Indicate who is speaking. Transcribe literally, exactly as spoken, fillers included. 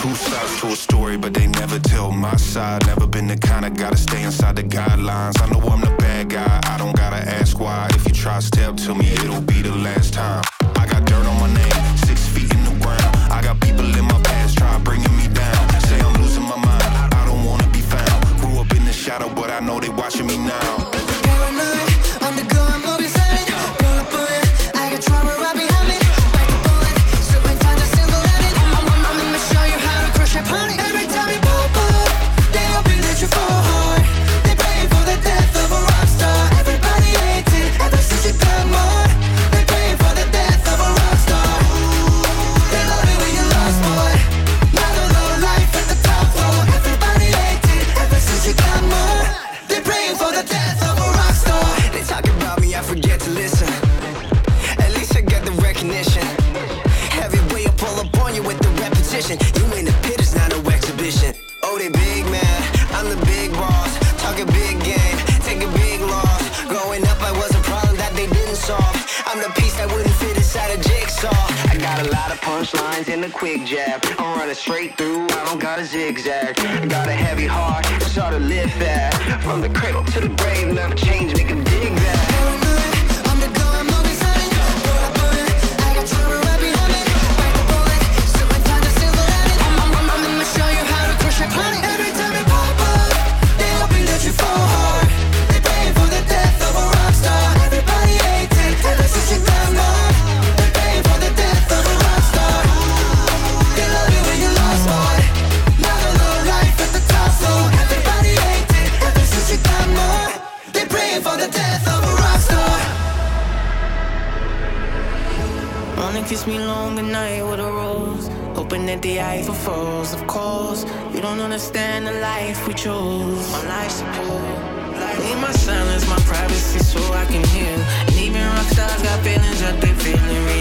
Speaker 1: Two sides to a story, but they never tell my side. Never been the kind of gotta stay inside the guidelines. I know I'm the bad guy, I don't gotta ask why. If you try step to me, it'll be the last time. I got dirt on my name, six feet in the ground. I got people in my past try bringing me down. Say I'm losing my mind, I don't wanna be found. Grew up in the shadow, but I know they watching me now.
Speaker 2: Paranoid, undergoing movie silent. Pull up on it, I got trauma right behind me. Bite the bullet, certain times I single handed. I'm, I'm, I'm gonna show you how to crush a pony. Every time you pop up, they hoping that you fall hard. They praying for the death of a rock star. Everybody hates it, ever since you got more. They praying for the death of a rock star. They love it when you lost, boy. Not a low life at the top floor. Everybody hates it, ever since you got more. They praying for the death of a rock star.
Speaker 3: They talk about me, I forget to listen. At least I got the recognition. Heavyweight, I pull up on you with the repetition. You in the pit, it's not no exhibition. Oh, they big man, I'm the big boss. Talk a big game, take a big loss. Growing up, I was a problem that they didn't solve. I'm the piece that wouldn't fit inside a jigsaw. I got a lot of punchlines and a quick jab. I'm running straight through, I don't got a zigzag. I got a heavy heart, so to live fast. From the cradle to the grave, never change, make 'em dig that.
Speaker 2: Paranoid, undergoing movie silent. Pull up on it, I got trauma right behind me. Bite the bullet, certain times I single handed. I'm, I'm, I'm, I'm gonna show you how to crush a pony. Every time you pop up, they hoping that you fall hard. They praying for the death of a rock star. Everybody hates it, ever since you got more. They praying for the death of a rock star. They love you when you lost, boy. Not a low life at the top floor. Everybody hates it, ever since you got more. They praying for the death of a rock star.
Speaker 4: Wanna kiss me long good night with a rose. Hoping that the Eiffel falls, of course. You don't understand the life we chose. My life support. Need my silence, my privacy so I can heal. And even rock stars got feelings that they feeling real.